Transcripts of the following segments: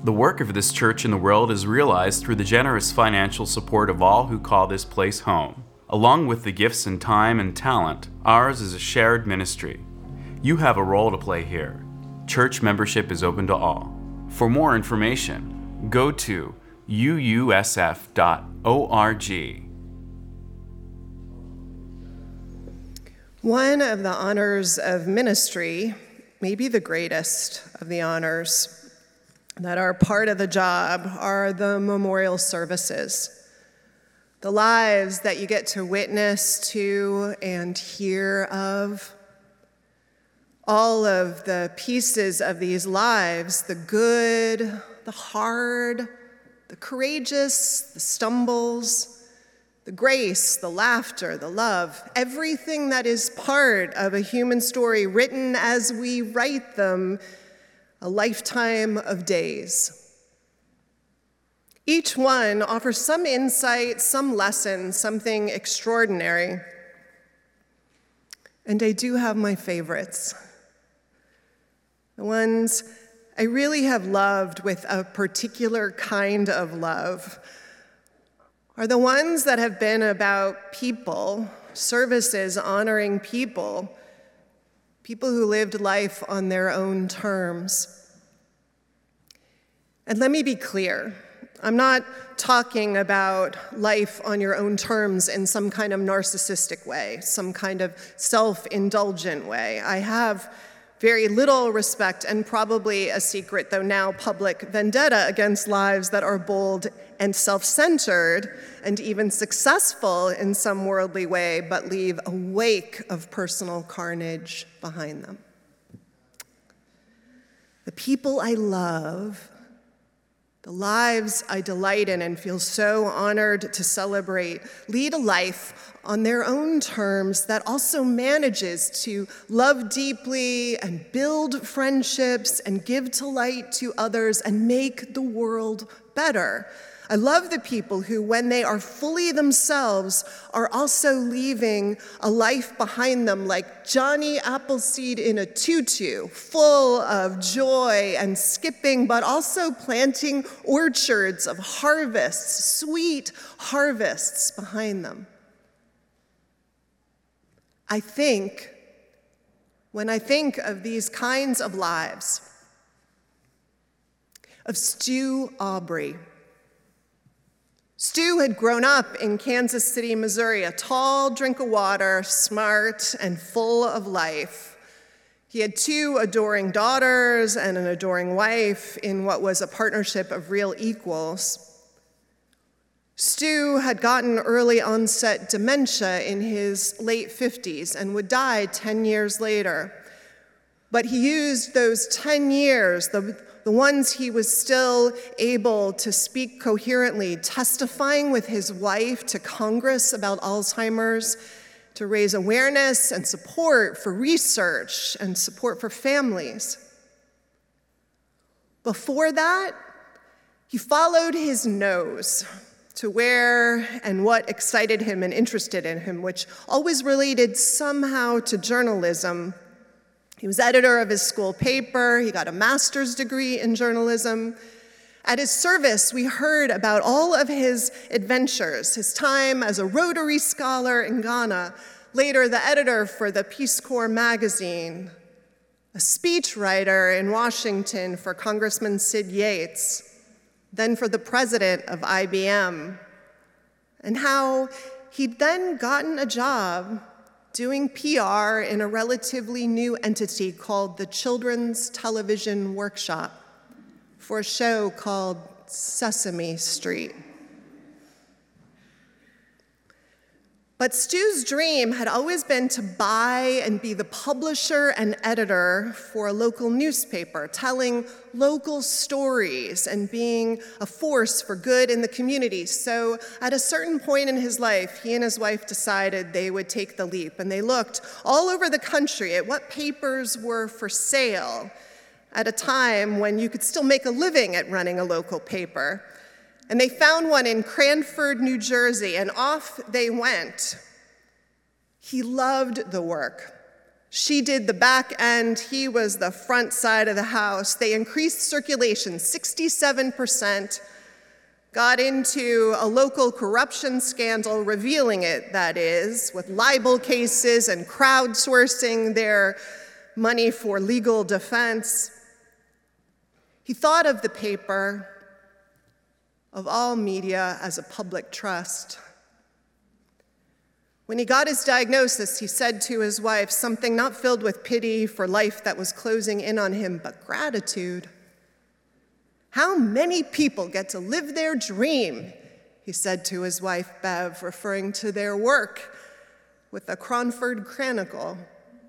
The work of this church in the world is realized through the generous financial support of all who call this place home. Along with the gifts and time and talent, ours is a shared ministry. You have a role to play here. Church membership is open to all. For more information, go to uusf.org. One of the honors of ministry, maybe the greatest of the honors that are part of the job, are the memorial services. The lives that you get to witness to and hear of. All of the pieces of these lives, the good, the hard, the courageous, the stumbles, the grace, the laughter, the love, everything that is part of a human story written as we write them, a lifetime of days. Each one offers some insight, some lesson, something extraordinary. And I do have my favorites. The ones I really have loved with a particular kind of love are the ones that have been about people, services honoring people who lived life on their own terms. And let me be clear, I'm not talking about life on your own terms in some kind of narcissistic way, some kind of self-indulgent way. I have very little respect and probably a secret, though now public, vendetta against lives that are bold and self-centered and even successful in some worldly way, but leave a wake of personal carnage behind them. The people I love, the lives I delight in and feel so honored to celebrate, lead a life on their own terms that also manages to love deeply and build friendships and give delight to others and make the world better. I love the people who, when they are fully themselves, are also leaving a life behind them like Johnny Appleseed in a tutu, full of joy and skipping, but also planting orchards of harvests, sweet harvests behind them. When I think of these kinds of lives, of Stu Aubrey. Stu had grown up in Kansas City, Missouri, a tall drink of water, smart and full of life. He had 2 adoring daughters and an adoring wife in what was a partnership of real equals. Stu had gotten early onset dementia in his late 50s and would die 10 years later. But he used those 10 years, the ones he was still able to speak coherently, testifying with his wife to Congress about Alzheimer's, to raise awareness and support for research and support for families. Before that, he followed his nose to where and what excited him and interested in him, which always related somehow to journalism. He was editor of his school paper. He got a master's degree in journalism. At his service, we heard about all of his adventures, his time as a Rotary Scholar in Ghana, later the editor for the Peace Corps magazine, a speechwriter in Washington for Congressman Sid Yates, then for the president of IBM, and how he'd then gotten a job doing PR in a relatively new entity called the Children's Television Workshop for a show called Sesame Street. But Stu's dream had always been to buy and be the publisher and editor for a local newspaper, telling local stories and being a force for good in the community. So at a certain point in his life, he and his wife decided they would take the leap, and they looked all over the country at what papers were for sale at a time when you could still make a living at running a local paper. And they found one in Cranford, New Jersey, and off they went. He loved the work. She did the back end, he was the front side of the house. They increased circulation 67%, got into a local corruption scandal, revealing it, that is, with libel cases and crowdsourcing their money for legal defense. He thought of the paper, of all media, as a public trust. When he got his diagnosis, he said to his wife something not filled with pity for life that was closing in on him, but gratitude. "How many people get to live their dream?" he said to his wife, Bev, referring to their work with the Cronford Chronicle.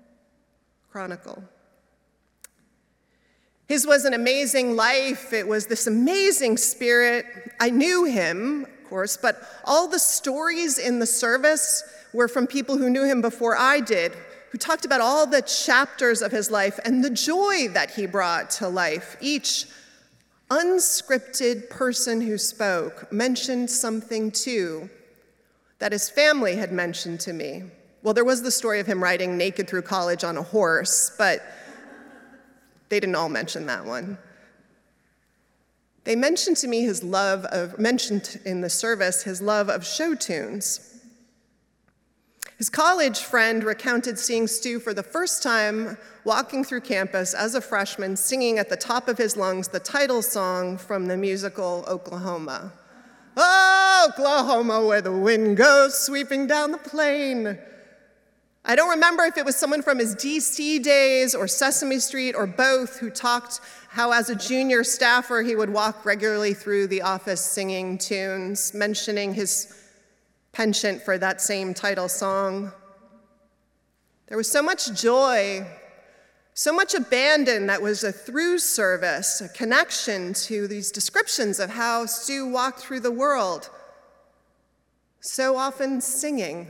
His was an amazing life. It was this amazing spirit. I knew him, of course, but all the stories in the service were from people who knew him before I did, who talked about all the chapters of his life and the joy that he brought to life. Each unscripted person who spoke mentioned something too that his family had mentioned to me. Well, there was the story of him riding naked through college on a horse, but they didn't all mention that one. They mentioned to me mentioned in the service his love of show tunes. His college friend recounted seeing Stu for the first time walking through campus as a freshman, singing at the top of his lungs the title song from the musical Oklahoma. "Oh, Oklahoma, where the wind goes sweeping down the plain." I don't remember if it was someone from his DC days or Sesame Street or both who talked how as a junior staffer he would walk regularly through the office singing tunes, mentioning his penchant for that same title song. There was so much joy, so much abandon that was a through service, a connection to these descriptions of how Stu walked through the world, so often singing.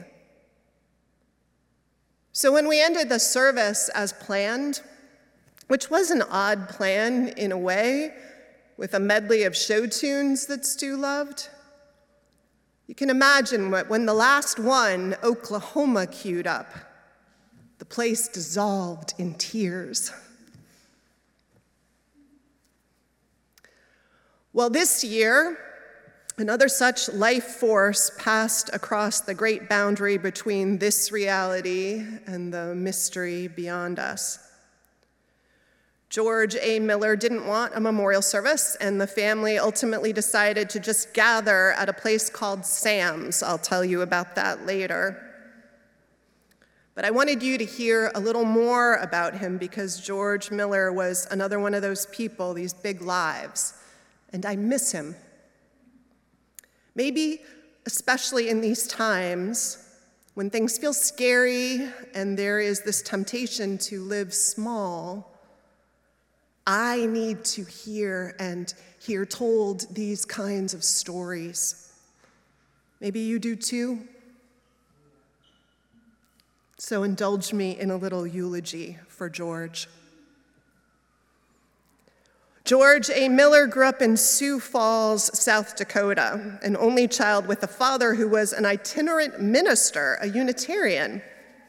So when we ended the service as planned, which was an odd plan in a way, with a medley of show tunes that Stu loved, you can imagine when the last one, Oklahoma, queued up, the place dissolved in tears. Well, this year, another such life force passed across the great boundary between this reality and the mystery beyond us. George A. Miller didn't want a memorial service, and the family ultimately decided to just gather at a place called Sam's. I'll tell you about that later. But I wanted you to hear a little more about him because George Miller was another one of those people, these big lives, and I miss him. Maybe especially in these times when things feel scary and there is this temptation to live small, I need to hear told these kinds of stories. Maybe you do too. So indulge me in a little eulogy for George. George A. Miller grew up in Sioux Falls, South Dakota, an only child with a father who was an itinerant minister, a Unitarian.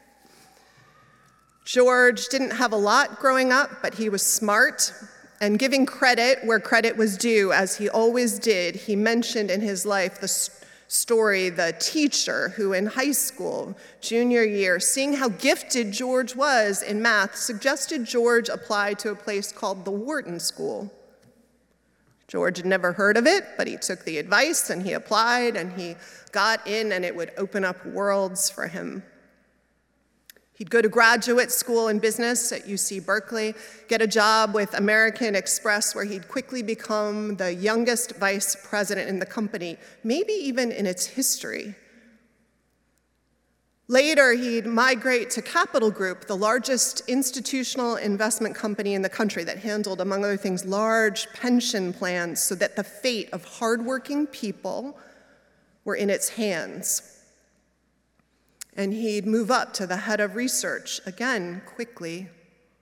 George didn't have a lot growing up, but he was smart and giving credit where credit was due, as he always did. He mentioned in his life the story, the teacher who in high school, junior year, seeing how gifted George was in math, suggested George apply to a place called the Wharton School. George had never heard of it, but he took the advice and he applied and he got in, and it would open up worlds for him. He'd go to graduate school in business at UC Berkeley, get a job with American Express, where he'd quickly become the youngest vice president in the company, maybe even in its history. Later, he'd migrate to Capital Group, the largest institutional investment company in the country that handled, among other things, large pension plans so that the fate of hardworking people were in its hands. And he'd move up to the head of research, again, quickly.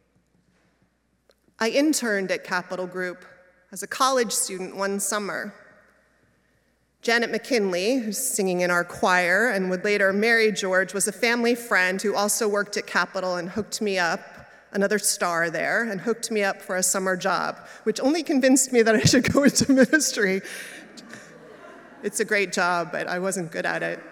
I interned at Capital Group as a college student one summer. Janet McKinley, who's singing in our choir and would later marry George, was a family friend who also worked at Capitol and hooked me up, another star there, and hooked me up for a summer job, which only convinced me that I should go into ministry. It's a great job, but I wasn't good at it.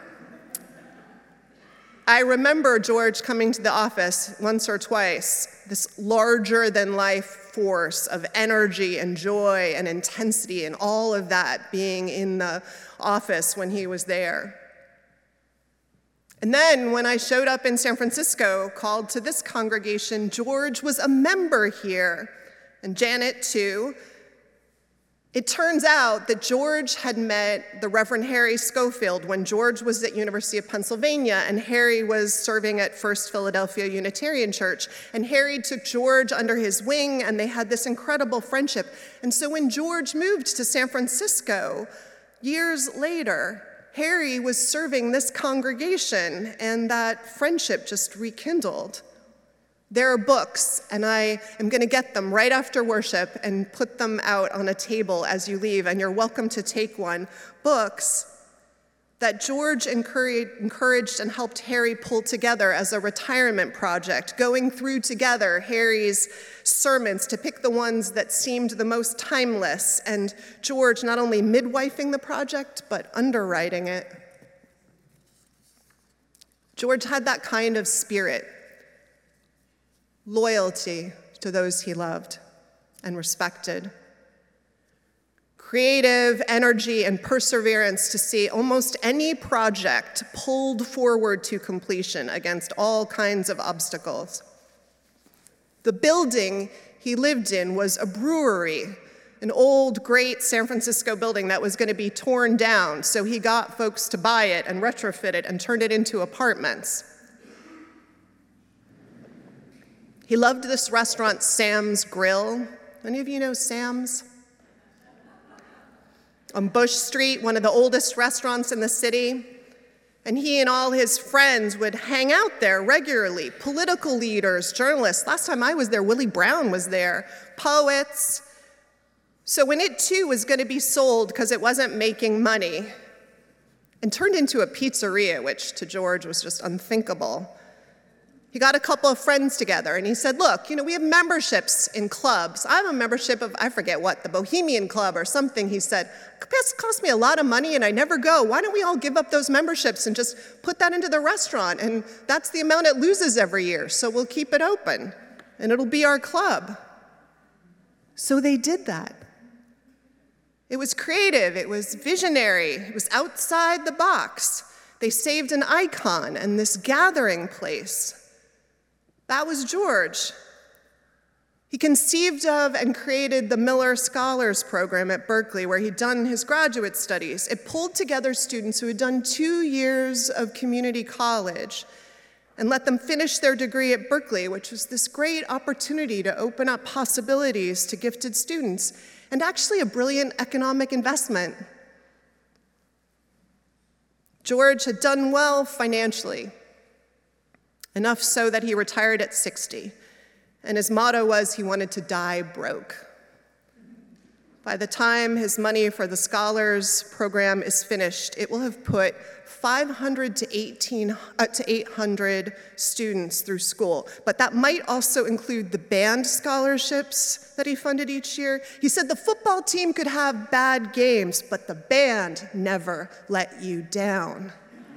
I remember George coming to the office once or twice, this larger-than-life force of energy and joy and intensity and all of that being in the office when he was there. And then when I showed up in San Francisco, called to this congregation, George was a member here, and Janet too. It turns out that George had met the Reverend Harry Schofield when George was at University of Pennsylvania and Harry was serving at First Philadelphia Unitarian Church. And Harry took George under his wing and they had this incredible friendship. And so when George moved to San Francisco, years later, Harry was serving this congregation and that friendship just rekindled. There are books, and I am going to get them right after worship and put them out on a table as you leave, and you're welcome to take one. Books that George encouraged and helped Harry pull together as a retirement project, going through together Harry's sermons to pick the ones that seemed the most timeless, and George not only midwifing the project, but underwriting it. George had that kind of spirit. Loyalty to those he loved and respected. Creative energy and perseverance to see almost any project pulled forward to completion against all kinds of obstacles. The building he lived in was a brewery, an old, great San Francisco building that was going to be torn down, so he got folks to buy it and retrofit it and turn it into apartments. He loved this restaurant, Sam's Grill. Any of you know Sam's? On Bush Street, one of the oldest restaurants in the city. And he and all his friends would hang out there regularly. Political leaders, journalists. Last time I was there, Willie Brown was there. Poets. So when it too was going to be sold because it wasn't making money and turned into a pizzeria, which to George was just unthinkable, he got a couple of friends together and he said, look, we have memberships in clubs. I have a membership of, I forget what, the Bohemian Club or something. He said, it costs me a lot of money and I never go. Why don't we all give up those memberships and just put that into the restaurant? And that's the amount it loses every year. So we'll keep it open and it'll be our club. So they did that. It was creative. It was visionary. It was outside the box. They saved an icon and this gathering place. That was George. He conceived of and created the Miller Scholars Program at Berkeley, where he'd done his graduate studies. It pulled together students who had done 2 years of community college and let them finish their degree at Berkeley, which was this great opportunity to open up possibilities to gifted students, and actually a brilliant economic investment. George had done well financially, enough so that he retired at 60. And his motto was he wanted to die broke. By the time his money for the Scholars Program is finished, it will have put 500 to 800 students through school. But that might also include the band scholarships that he funded each year. He said the football team could have bad games, but the band never let you down.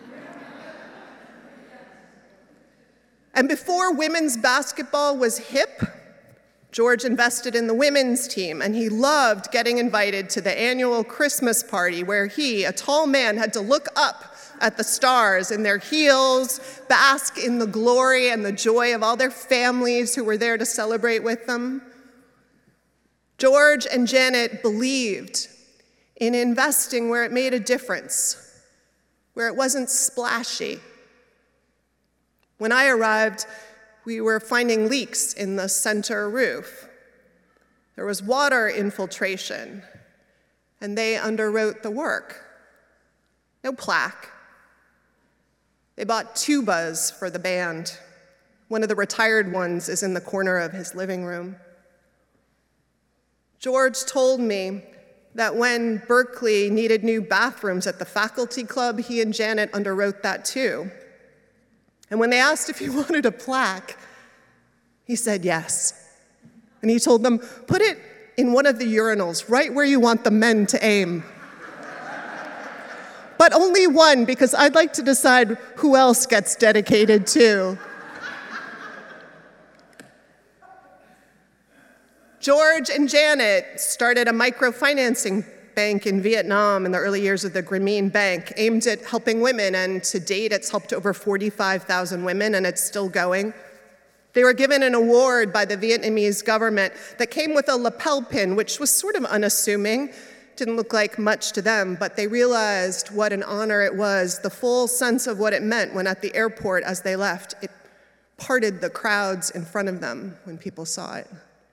And before women's basketball was hip, George invested in the women's team, and he loved getting invited to the annual Christmas party where he, a tall man, had to look up at the stars in their heels, bask in the glory and the joy of all their families who were there to celebrate with them. George and Janet believed in investing where it made a difference, where it wasn't splashy. When I arrived, we were finding leaks in the center roof. There was water infiltration, and they underwrote the work. No plaque. They bought tubas for the band. One of the retired ones is in the corner of his living room. George told me that when Berkeley needed new bathrooms at the faculty club, he and Janet underwrote that too. And when they asked if he wanted a plaque, he said yes. And he told them, put it in one of the urinals, right where you want the men to aim. But only one, because I'd like to decide who else gets dedicated too. George and Janet started a microfinancing bank in Vietnam in the early years of the Grameen Bank, aimed at helping women, and to date it's helped over 45,000 women, and it's still going. They were given an award by the Vietnamese government that came with a lapel pin, which was sort of unassuming. Didn't look like much to them, but they realized what an honor it was, the full sense of what it meant when at the airport as they left, it parted the crowds in front of them when people saw it.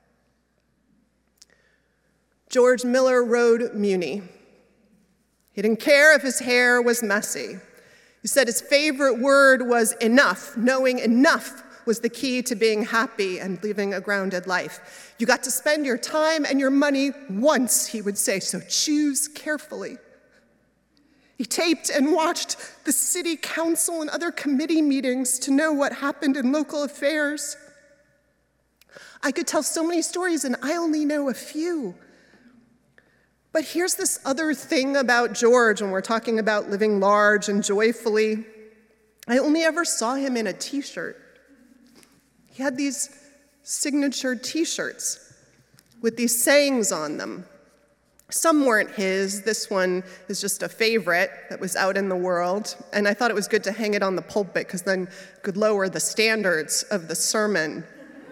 George Miller rode Muni. He didn't care if his hair was messy. He said his favorite word was enough. Knowing enough was the key to being happy and living a grounded life. You got to spend your time and your money once, he would say, so choose carefully. He taped and watched the city council and other committee meetings to know what happened in local affairs. I could tell so many stories, and I only know a few. But here's this other thing about George when we're talking about living large and joyfully. I only ever saw him in a t-shirt. He had these signature t-shirts with these sayings on them. Some weren't his. This one is just a favorite that was out in the world. And I thought it was good to hang it on the pulpit because then it could lower the standards of the sermon.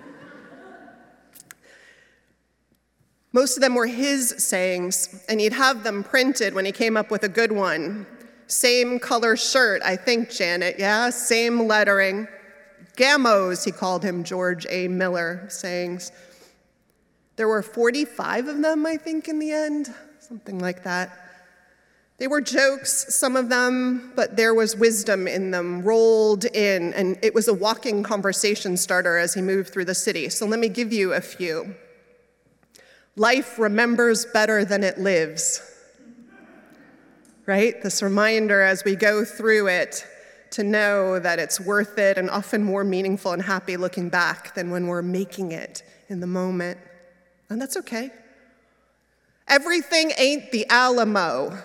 Most of them were his sayings, and he'd have them printed when he came up with a good one. Same color shirt, I think, Janet, yeah? Same lettering. Gamos, he called him, George A. Miller sayings. There were 45 of them, I think, in the end, something like that. They were jokes, some of them, but there was wisdom in them, rolled in, and it was a walking conversation starter as he moved through the city. So let me give you a few. Life remembers better than it lives, right? This reminder as we go through it to know that it's worth it and often more meaningful and happy looking back than when we're making it in the moment. And that's okay. Everything ain't the Alamo.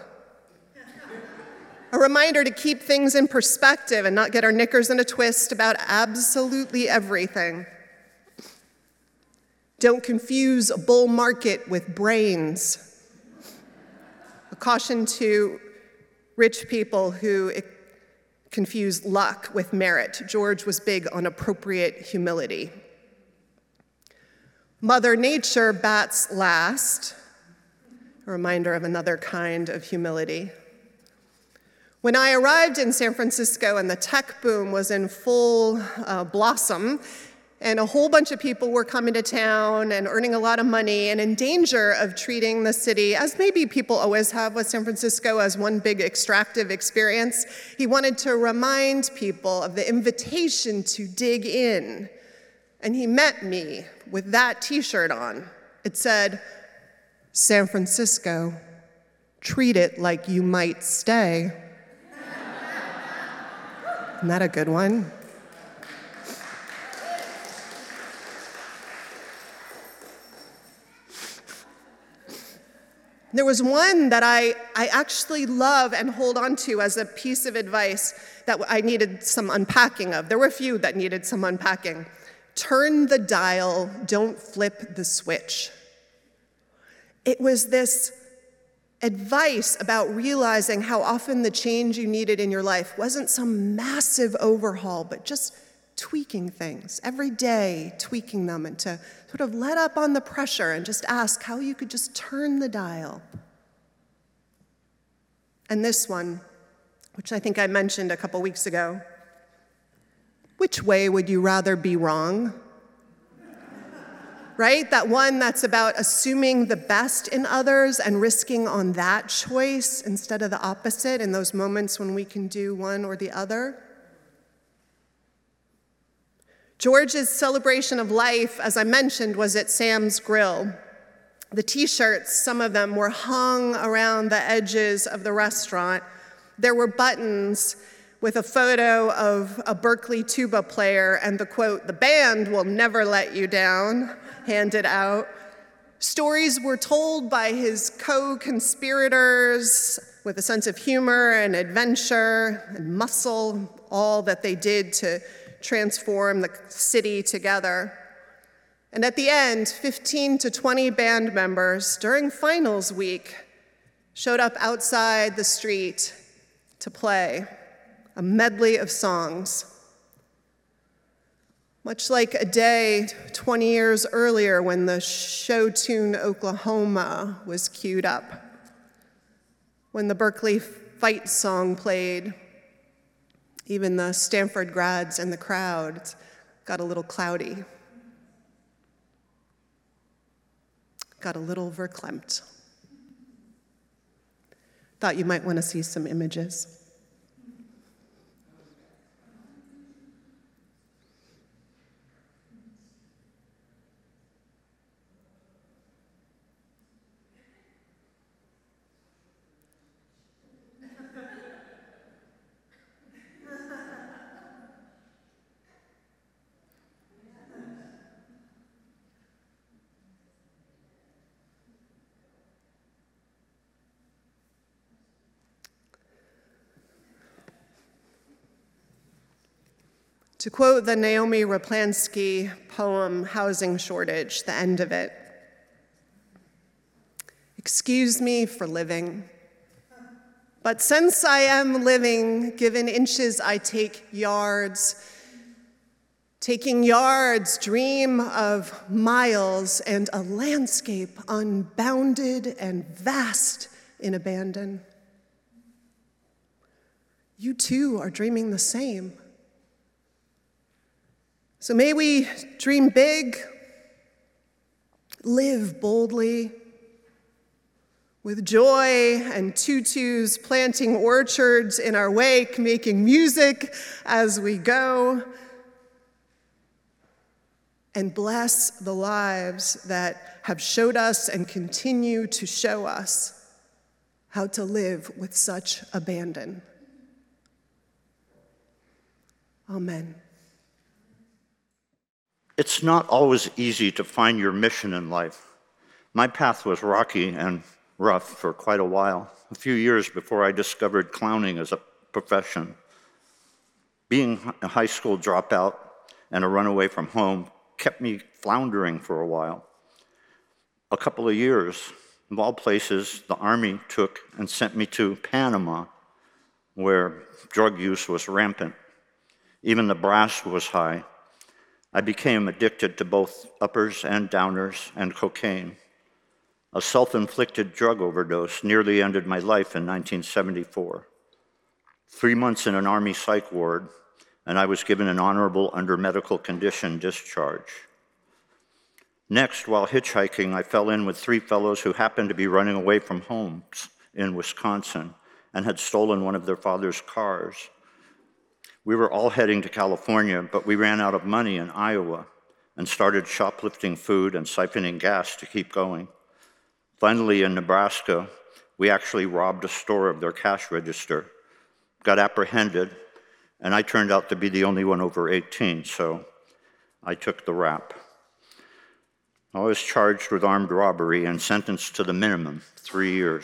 A reminder to keep things in perspective and not get our knickers in a twist about absolutely everything. Don't confuse a bull market with brains. A caution to rich people who confuse luck with merit. George was big on appropriate humility. Mother Nature bats last, a reminder of another kind of humility. When I arrived in San Francisco and the tech boom was in full blossom, and a whole bunch of people were coming to town and earning a lot of money and in danger of treating the city, as maybe people always have with San Francisco, as one big extractive experience, he wanted to remind people of the invitation to dig in. And he met me with that t-shirt on. It said, San Francisco, treat it like you might stay. Isn't that a good one? There was one that I actually love and hold on to as a piece of advice that I needed some unpacking of. There were a few that needed some unpacking. Turn the dial, don't flip the switch. It was this advice about realizing how often the change you needed in your life wasn't some massive overhaul, but just tweaking things, every day tweaking them, and to sort of let up on the pressure and just ask how you could just turn the dial. And this one, which I think I mentioned a couple weeks ago, which way would you rather be wrong? Right? That one that's about assuming the best in others and risking on that choice instead of the opposite in those moments when we can do one or the other. George's celebration of life, as I mentioned, was at Sam's Grill. The t-shirts, some of them were hung around the edges of the restaurant. There were buttons with a photo of a Berkeley tuba player and the quote, "The band will never let you down," handed out. Stories were told by his co-conspirators with a sense of humor and adventure and muscle, all that they did to transform the city together. And at the end, 15 to 20 band members during finals week showed up outside the street to play a medley of songs. Much like a day 20 years earlier when the show tune Oklahoma was queued up, when the Berkeley fight song played, even the Stanford grads and the crowd got a little cloudy, got a little verklempt. Thought you might want to see some images. To quote the Naomi Raplansky poem, Housing Shortage, the end of it, "Excuse me for living, but since I am living, given inches I take yards. Taking yards, dream of miles and a landscape unbounded and vast in abandon. You too are dreaming the same. So may we dream big, live boldly, with joy and tutus, planting orchards in our wake, making music as we go, and bless the lives that have showed us and continue to show us how to live with such abandon. Amen. It's not always easy to find your mission in life. My path was rocky and rough for quite a while, a few years before I discovered clowning as a profession. Being a high school dropout and a runaway from home kept me floundering for a while. A couple of years, of all places, the Army took and sent me to Panama, where drug use was rampant. Even the brass was high. I became addicted to both uppers and downers and cocaine. A self-inflicted drug overdose nearly ended my life in 1974. 3 months in an Army psych ward, and I was given an honorable under medical condition discharge. Next, while hitchhiking, I fell in with 3 fellows who happened to be running away from homes in Wisconsin and had stolen one of their father's cars. We were all heading to California, but we ran out of money in Iowa and started shoplifting food and siphoning gas to keep going. Finally, in Nebraska, we actually robbed a store of their cash register, got apprehended, and I turned out to be the only one over 18, so I took the rap. I was charged with armed robbery and sentenced to the minimum, 3 years.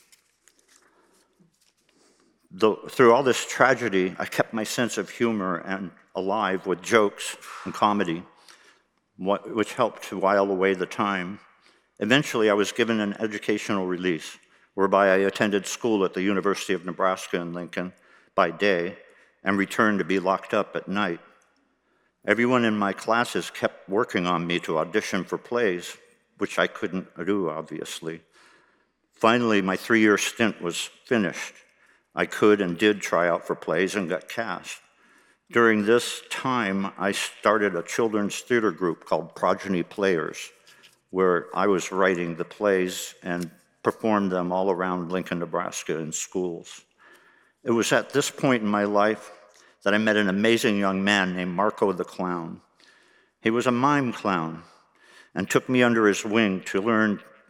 Through all this tragedy, I kept my sense of humor and alive with jokes and comedy, which helped to while away the time. Eventually, I was given an educational release, whereby I attended school at the University of Nebraska in Lincoln by day and returned to be locked up at night. Everyone in my classes kept working on me to audition for plays, which I couldn't do, obviously. Finally, my 3-year stint was finished. I could and did try out for plays and got cast. During this time, I started a children's theater group called Progeny Players, where I was writing the plays and performed them all around Lincoln, Nebraska in schools. It was at this point in my life that I met an amazing young man named Marco the Clown. He was a mime clown and took me under his wing to learn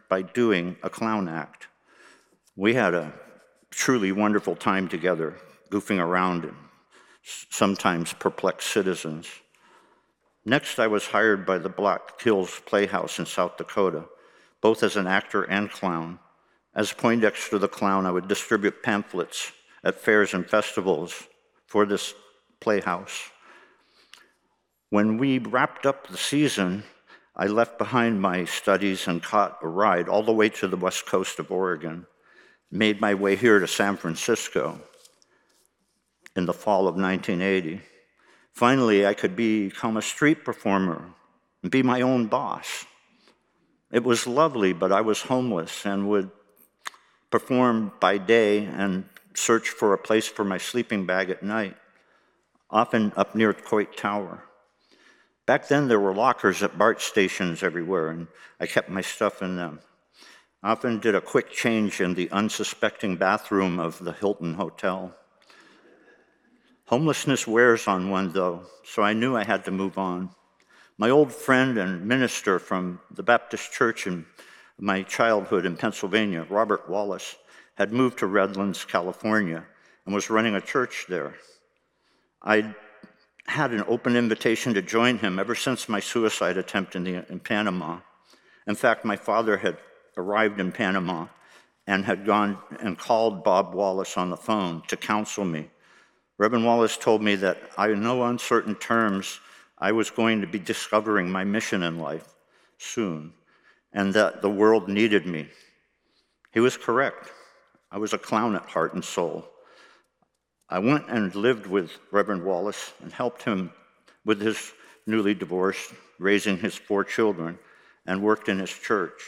by doing a clown act. We had a truly wonderful time together, goofing around and sometimes perplexed citizens. Next, I was hired by the Black Hills Playhouse in South Dakota, both as an actor and clown. As Poindexter the Clown, I would distribute pamphlets at fairs and festivals for this playhouse. When we wrapped up the season, I left behind my studies and caught a ride all the way to the west coast of Oregon, made my way here to San Francisco in the fall of 1980. Finally, I could become a street performer and be my own boss. It was lovely, but I was homeless and would perform by day and search for a place for my sleeping bag at night, often up near Coit Tower. Back then, there were lockers at BART stations everywhere, and I kept my stuff in them. I often did a quick change in the unsuspecting bathroom of the Hilton Hotel. Homelessness wears on one, though, so I knew I had to move on. My old friend and minister from the Baptist church in my childhood in Pennsylvania, Robert Wallace, had moved to Redlands, California, and was running a church there. I had an open invitation to join him ever since my suicide attempt in Panama. In fact, my father had arrived in Panama and had gone and called Bob Wallace on the phone to counsel me. Reverend Wallace told me that in no uncertain terms, I was going to be discovering my mission in life soon, and that the world needed me. He was correct. I was a clown at heart and soul. I went and lived with Reverend Wallace and helped him with his newly divorced, raising his 4 children, and worked in his church.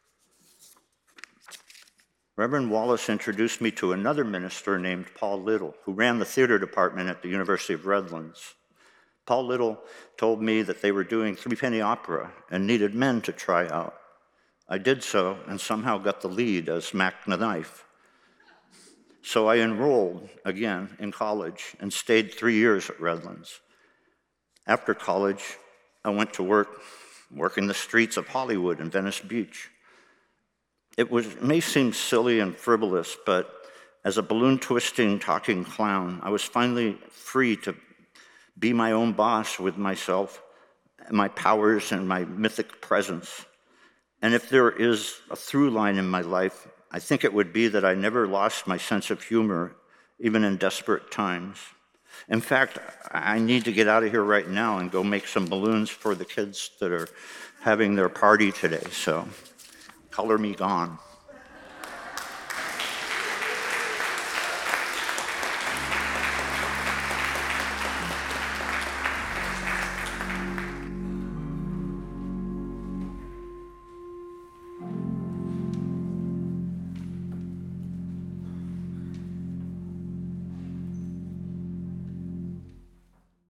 Reverend Wallace introduced me to another minister named Paul Little, who ran the theater department at the University of Redlands. Paul Little told me that they were doing Threepenny Opera and needed men to try out. I did so and somehow got the lead as Mac the Knife. So I enrolled again in college and stayed 3 years at Redlands. After college, I went to work in the streets of Hollywood and Venice Beach. It may seem silly and frivolous, but as a balloon-twisting, talking clown, I was finally free to be my own boss with myself, my powers, and my mythic presence. And if there is a through line in my life, I think it would be that I never lost my sense of humor, even in desperate times. In fact, I need to get out of here right now and go make some balloons for the kids that are having their party today, so color me gone.